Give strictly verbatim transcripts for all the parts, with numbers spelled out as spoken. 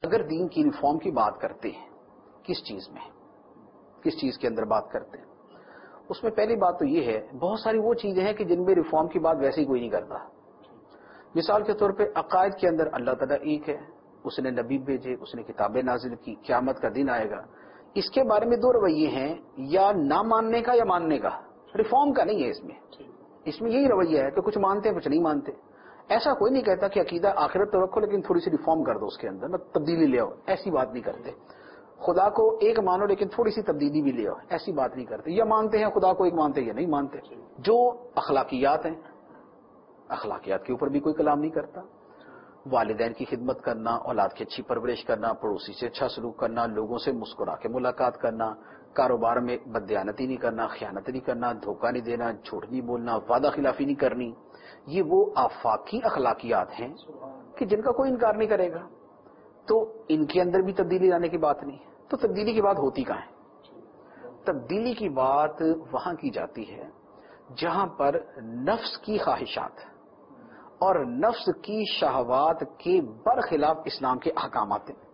اگر دین کی ریفارم کی بات کرتے ہیں، کس چیز میں، کس چیز کے اندر بات کرتے ہیں، اس میں پہلی بات تو یہ ہے بہت ساری وہ چیزیں ہیں کہ جن میں ریفارم کی بات ویسے ہی کوئی نہیں کرتا. مثال کے طور پہ عقائد کے اندر اللہ تعالیٰ ایک ہے، اس نے نبی بھیجے، اس نے کتابیں نازل کی، قیامت کا دن آئے گا. اس کے بارے میں دو رویے ہیں، یا نہ ماننے کا یا ماننے کا. ریفارم کا نہیں ہے اس میں. اس میں یہی رویہ ہے کہ کچھ مانتے ہیں کچھ نہیں مانتے. ایسا کوئی نہیں کہتا کہ عقیدہ آخرت تو رکھو لیکن تھوڑی سی ریفارم کر دو، اس کے اندر تبدیلی لے آؤ، ایسی بات نہیں کرتے. خدا کو ایک مانو لیکن تھوڑی سی تبدیلی بھی لے آؤ، ایسی بات نہیں کرتے. یا مانتے ہیں خدا کو ایک مانتے یا نہیں مانتے. جو اخلاقیات ہیں، اخلاقیات کے اوپر بھی کوئی کلام نہیں کرتا. والدین کی خدمت کرنا، اولاد کی اچھی پرورش کرنا، پڑوسی سے اچھا سلوک کرنا، لوگوں سے مسکرا کے ملاقات کرنا، کاروبار میں بددیانتی نہیں کرنا، خیانت نہیں کرنا، دھوکہ نہیں دینا، جھوٹ نہیں بولنا، وعدہ خلافی نہیں کرنی، یہ وہ آفاقی اخلاقیات ہیں کہ جن کا کوئی انکار نہیں کرے گا. تو ان کے اندر بھی تبدیلی لانے کی بات نہیں. تو تبدیلی کی بات ہوتی کہاں ہے؟ تبدیلی کی بات وہاں کی جاتی ہے جہاں پر نفس کی خواہشات اور نفس کی شہوات کے برخلاف اسلام کے احکامات ہیں.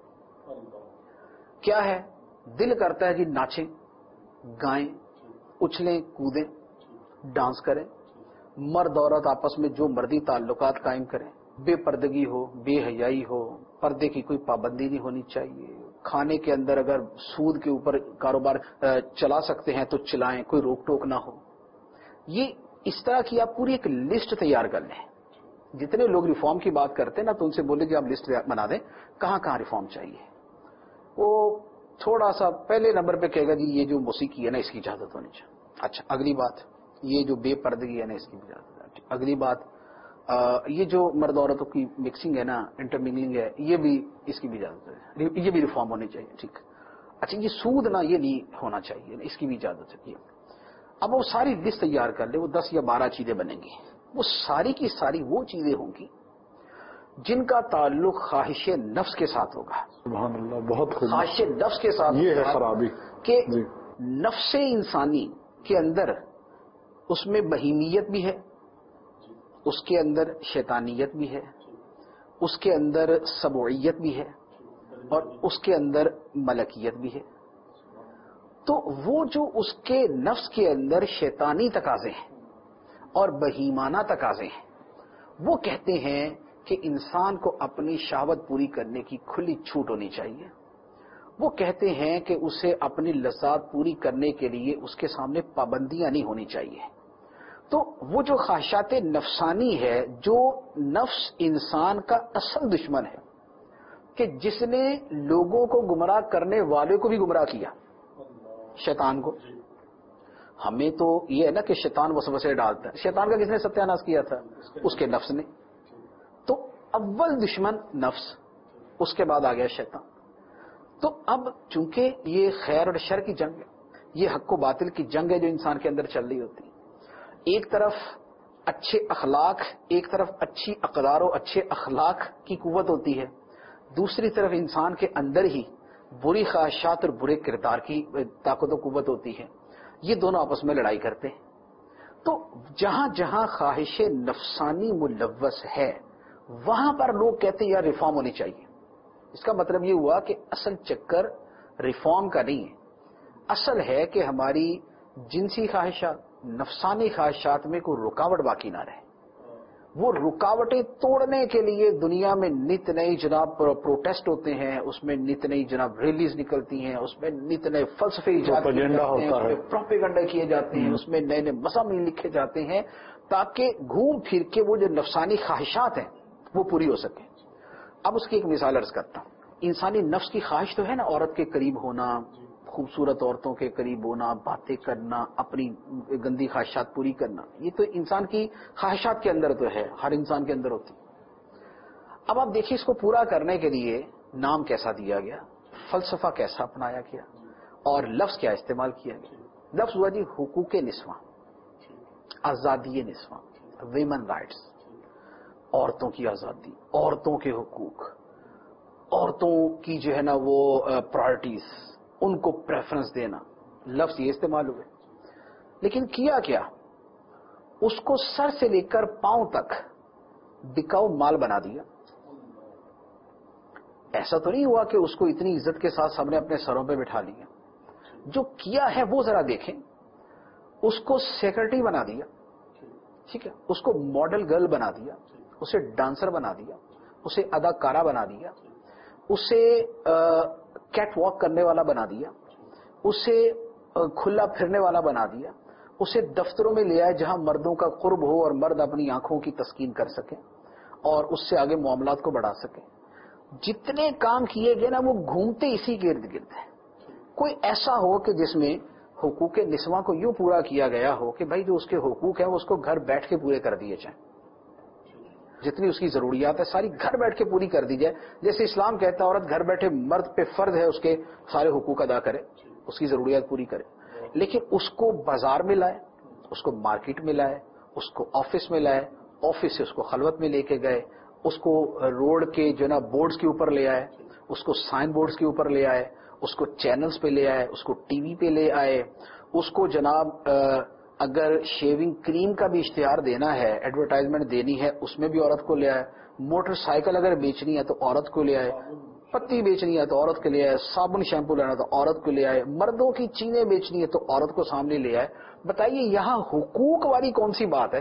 کیا ہے؟ دل کرتا ہے جی ناچیں، گائیں، اچھلیں، کودیں، ڈانس کریں، مرد عورت آپس میں جو مردی تعلقات قائم کریں، بے پردگی ہو، بے حیائی ہو، پردے کی کوئی پابندی نہیں ہونی چاہیے. کھانے کے اندر اگر سود کے اوپر کاروبار چلا سکتے ہیں تو چلائیں، کوئی روک ٹوک نہ ہو. یہ اس طرح کی آپ پوری ایک لسٹ تیار کر لیں. جتنے لوگ ریفارم کی بات کرتے ہیں نا تو ان سے بولے کہ آپ لسٹ بنا دیں کہاں کہاں ریفارم چاہیے. وہ تھوڑا سا پہلے نمبر پہ کہے گا جی یہ جو موسیقی ہے نا اس کی اجازت ہونی چاہیے. اچھا اگلی بات یہ جو بے پردگی ہے نا اس کی بھی اجازت ہے. اگلی بات یہ جو مرد عورتوں کی مکسنگ ہے نا، انٹرمنگلنگ ہے، یہ بھی اس کی بھی اجازت ہے، یہ بھی ریفارم ہونی چاہیے. ٹھیک. اچھا یہ سود نا یہ نہیں ہونا چاہیے، اس کی بھی اجازت ہے. اب وہ ساری لسٹ تیار کر لے، وہ دس یا بارہ چیزیں بنیں گی. وہ ساری کی ساری وہ چیزیں ہوں گی جن کا تعلق خواہش نفس کے ساتھ ہوگا. سبحان اللہ، بہت خوب. خواہش نفس کے ساتھ یہ ہے خرابی کہ جی. نفس انسانی کے اندر اس میں بہیمیت بھی ہے، اس کے اندر شیطانیت بھی ہے، اس کے اندر سبوعیت بھی ہے، اور اس کے اندر ملکیت بھی ہے. تو وہ جو اس کے نفس کے اندر شیطانی تقاضے ہیں اور بہیمانہ تقاضے ہیں، وہ کہتے ہیں کہ انسان کو اپنی شہوت پوری کرنے کی کھلی چھوٹ ہونی چاہیے. وہ کہتے ہیں کہ اسے اپنی لذات پوری کرنے کے لیے اس کے سامنے پابندیاں نہیں ہونی چاہیے. تو وہ جو خواہشات نفسانی ہے، جو نفس انسان کا اصل دشمن ہے کہ جس نے لوگوں کو گمراہ کرنے والے کو بھی گمراہ کیا، شیطان کو. ہمیں تو یہ ہے نا کہ شیطان وسوسے ڈالتا ہے. شیطان کا کس نے ستیہ ناش کیا تھا؟ اس کے نفس نے. تو اول دشمن نفس، اس کے بعد آ گیا شیطان. تو اب چونکہ یہ خیر اور شر کی جنگ ہے، یہ حق و باطل کی جنگ ہے جو انسان کے اندر چل رہی ہوتی ہے. ایک طرف اچھے اخلاق، ایک طرف اچھی اقدار و اچھے اخلاق کی قوت ہوتی ہے، دوسری طرف انسان کے اندر ہی بری خواہشات اور برے کردار کی طاقت و قوت ہوتی ہے. یہ دونوں آپس میں لڑائی کرتے ہیں. تو جہاں جہاں خواہش نفسانی ملوث ہے وہاں پر لوگ کہتے ہیں یار ریفارم ہونی چاہیے. اس کا مطلب یہ ہوا کہ اصل چکر ریفارم کا نہیں ہے. اصل ہے کہ ہماری جنسی خواہشات، نفسانی خواہشات میں کوئی رکاوٹ باقی نہ رہے. وہ رکاوٹیں توڑنے کے لیے دنیا میں نت نئی جناب پروٹیسٹ ہوتے ہیں، اس میں نت نئی جناب ریلیز نکلتی ہیں، اس میں نت نئے فلسفے ایجاد کیے جاتے ہیں، اس میں پروپیگنڈا کیے جاتے ہیں، اس میں نئے نئے مضامین لکھے جاتے ہیں تاکہ گھوم پھر کے وہ جو نفسانی خواہشات ہیں وہ پوری ہو سکیں. اب اس کی ایک مثال عرض کرتا ہوں. انسانی نفس کی خواہش تو ہے نا عورت کے قریب ہونا، خوبصورت عورتوں کے قریب ہونا، باتیں کرنا، اپنی گندی خواہشات پوری کرنا. یہ تو انسان کی خواہشات کے اندر تو ہے، ہر انسان کے اندر ہوتی. اب آپ دیکھیے اس کو پورا کرنے کے لیے نام کیسا دیا گیا، فلسفہ کیسا اپنایا گیا، اور لفظ کیا استعمال کیا گیا. لفظ ہوا جی حقوق نسواں، آزادی نسواں، ویمن رائٹس، عورتوں کی آزادی، عورتوں کے حقوق، عورتوں کی جو ہے نا وہ پرائرٹیز، ان کو پریفرنس دینا. لفظ یہ استعمال ہوئے. لیکن کیا کیا؟ اس کو سر سے لے کر پاؤں تک بکاؤ مال بنا دیا. ایسا تو نہیں ہوا کہ اس کو اتنی عزت کے ساتھ سب نے اپنے سروں پہ بٹھا لیا. جو کیا ہے وہ ذرا دیکھیں. اس کو سیکرٹری بنا دیا, ٹھیک ہے, اس کو ماڈل گرل بنا دیا, اسے ڈانسر بنا دیا, اسے اداکارہ بنا دیا, اسے کیٹ واک کرنے والا بنا دیا, اسے کھلا پھرنے والا بنا دیا, اسے دفتروں میں لے آئے جہاں مردوں کا قرب ہو اور مرد اپنی آنکھوں کی تسکین کر سکیں اور اس سے آگے معاملات کو بڑھا سکیں. جتنے کام کیے گئے نا وہ گھومتے اسی کے ارد گرد ہیں. کوئی ایسا ہو کہ جس میں حقوق نسواں کو یوں پورا کیا گیا ہو کہ بھائی جو اس کے حقوق ہیں وہ اس کو گھر بیٹھ کے پورے کر دیے جائیں, جتنی اس کی ضروریات ہے ساری گھر بیٹھ کے پوری کر دی جائے. جیسے اسلام کہتا ہے عورت گھر بیٹھے مرد پہ فرض ہے اس کے سارے حقوق ادا کرے, اس کی ضروریات پوری کرے, لیکن اس کو بازار میں لائے, اس کو مارکیٹ میں لائے, اس کو آفس میں لائے, آفس سے اس کو خلوت میں لے کے گئے, اس کو روڈ کے جو نا بورڈز کے اوپر لے آئے, اس کو سائن بورڈز کے اوپر لے آئے, اس کو چینلز پہ لے آئے, اس کو ٹی وی پہ لے آئے, اس کو جناب اگر شیونگ کریم کا بھی اشتہار دینا ہے, ایڈورٹائزمنٹ دینی ہے, اس میں بھی عورت کو لے آئے, موٹر سائیکل اگر بیچنی ہے تو عورت کو لے آئے, پتی بیچنی ہے تو عورت کے لے آئے, صابن شیمپو لینا تو عورت کو لے آئے, مردوں کی چیزیں بیچنی ہے تو عورت کو سامنے لے آئے. بتائیے یہاں حقوق والی کون سی بات ہے؟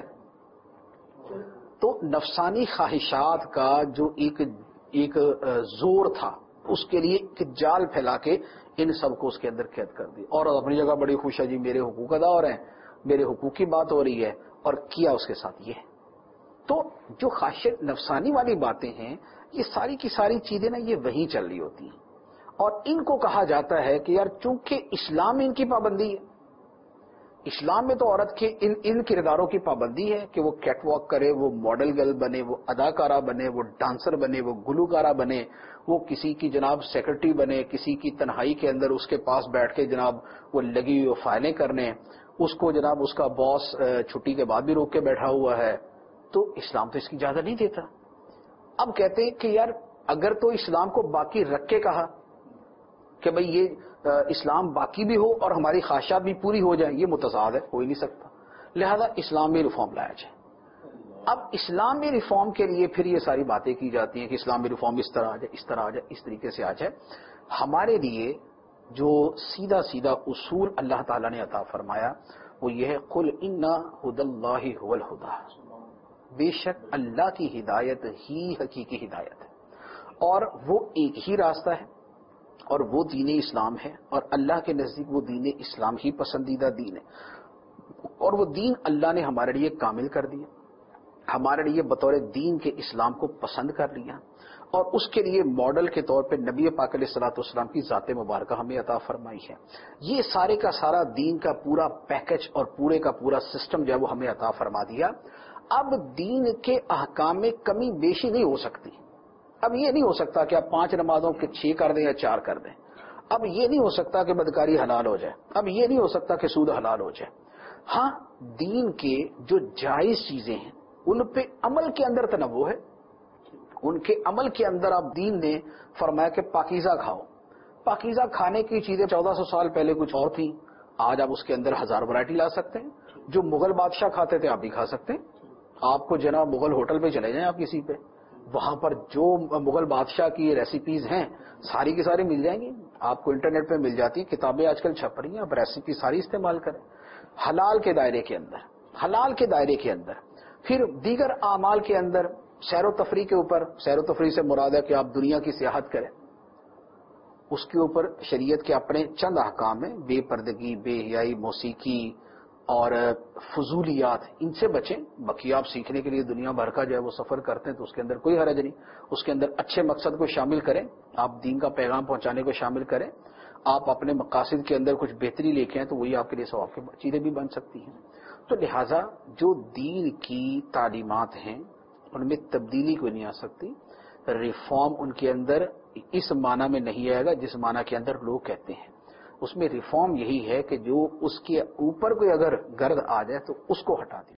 تو نفسانی خواہشات کا جو ایک ایک زور تھا اس کے لیے ایک جال پھیلا کے ان سب کو اس کے اندر قید کر دی. اور اپنی جگہ بڑی خوش ہے, جی میرے حقوق ادا ہو رہے ہیں, میرے حقوق کی بات ہو رہی ہے, اور کیا اس کے ساتھ یہ. تو جو خواہش نفسانی والی باتیں ہیں یہ ساری کی ساری چیزیں نا یہ وہیں چل رہی ہوتی ہیں, اور ان کو کہا جاتا ہے کہ یار چونکہ اسلام میں ان کی پابندی ہے, اسلام میں تو عورت کے ان ان کرداروں کی پابندی ہے کہ وہ کیٹ واک کرے, وہ ماڈل گرل بنے, وہ اداکارہ بنے, وہ ڈانسر بنے, وہ گلوکارہ بنے, وہ کسی کی جناب سیکرٹری بنے, کسی کی تنہائی کے اندر اس کے پاس بیٹھ کے جناب وہ لگی ہوئی فائلیں کرنے, اس کو جناب اس کا باس چھٹی کے بعد بھی روک کے بیٹھا ہوا ہے. تو اسلام تو اس کی اجازت نہیں دیتا. اب کہتے ہیں کہ یار اگر تو اسلام کو باقی رکھ کے کہا کہ بھئی یہ اسلام باقی بھی ہو اور ہماری خواہشات بھی پوری ہو جائیں, یہ متضاد ہے, ہو ہی نہیں سکتا, لہذا اسلامی ریفارم لایا جائے. اب اسلامی ریفارم کے لیے پھر یہ ساری باتیں کی جاتی ہیں کہ اسلامی ریفارم اس طرح آ جائے, اس طرح آ جائے, اس طریقے سے آ جائے. ہمارے لیے جو سیدھا سیدھا اصول اللہ تعالیٰ نے عطا فرمایا وہ یہ ہے, قل ان ھدی اللہ ھو الھدی, بے شک اللہ کی ہدایت ہی حقیقی ہدایت ہے, اور وہ ایک ہی راستہ ہے, اور وہ دین اسلام ہے, اور اللہ کے نزدیک وہ دین اسلام ہی پسندیدہ دین ہے, اور وہ دین اللہ نے ہمارے لیے کامل کر دیا, ہمارے لیے بطور دین کے اسلام کو پسند کر لیا, اور اس کے لیے ماڈل کے طور پہ نبی پاک علیہ الصلوۃ والسلام کی ذات مبارکہ ہمیں عطا فرمائی ہے. یہ سارے کا سارا دین کا پورا پیکج اور پورے کا پورا سسٹم جو ہے وہ ہمیں عطا فرما دیا. اب دین کے احکام میں کمی بیشی نہیں ہو سکتی. اب یہ نہیں ہو سکتا کہ آپ پانچ نمازوں کے چھ کر دیں یا چار کر دیں. اب یہ نہیں ہو سکتا کہ بدکاری حلال ہو جائے. اب یہ نہیں ہو سکتا کہ سود حلال ہو جائے. ہاں دین کے جو جائز چیزیں ہیں ان پہ عمل کے اندر تنوع ہے. ان کے عمل کے اندر آپ دین نے فرمایا کہ پاکیزہ کھاؤ. پاکیزہ کھانے کی چیزیں چودہ سو سال پہلے کچھ اور تھیں, آج آپ اس کے اندر ہزار ورائٹی لا سکتے ہیں. جو مغل بادشاہ کھاتے تھے آپ بھی کھا سکتے ہیں. آپ کو جناب مغل ہوٹل پہ چلے جائیں آپ کسی پہ, وہاں پر جو مغل بادشاہ کی ریسیپیز ہیں ساری کی ساری مل جائیں گی. آپ کو انٹرنیٹ پہ مل جاتی ہیں, کتابیں آج کل چھپ رہی ہیں, آپ ریسیپی ساری استعمال کریں حلال کے دائرے کے اندر. حلال کے دائرے کے اندر پھر دیگر اعمال کے اندر سیر و تفریح کے اوپر, سیر و تفریح سے مراد ہے کہ آپ دنیا کی سیاحت کریں, اس کے اوپر شریعت کے اپنے چند احکام ہیں. بے پردگی, بے حیائی, موسیقی اور فضولیات, ان سے بچیں. باقی آپ سیکھنے کے لیے دنیا بھر کا جو ہے وہ سفر کرتے ہیں تو اس کے اندر کوئی حرج نہیں. اس کے اندر اچھے مقصد کو شامل کریں, آپ دین کا پیغام پہنچانے کو شامل کریں. آپ اپنے مقاصد کے اندر کچھ بہتری لے کے آئیں تو وہی آپ کے لیے ثواب کی چیزیں بھی بن سکتی ہیں. تو لہٰذا جو دین کی تعلیمات ہیں ان میں تبدیلی کوئی نہیں آ سکتی. ریفارم ان کے اندر اس معنی میں نہیں آئے گا جس معنی کے اندر لوگ کہتے ہیں. اس میں ریفارم یہی ہے کہ جو اس کے اوپر کوئی اگر گرد آ جائے تو اس کو ہٹا دیں.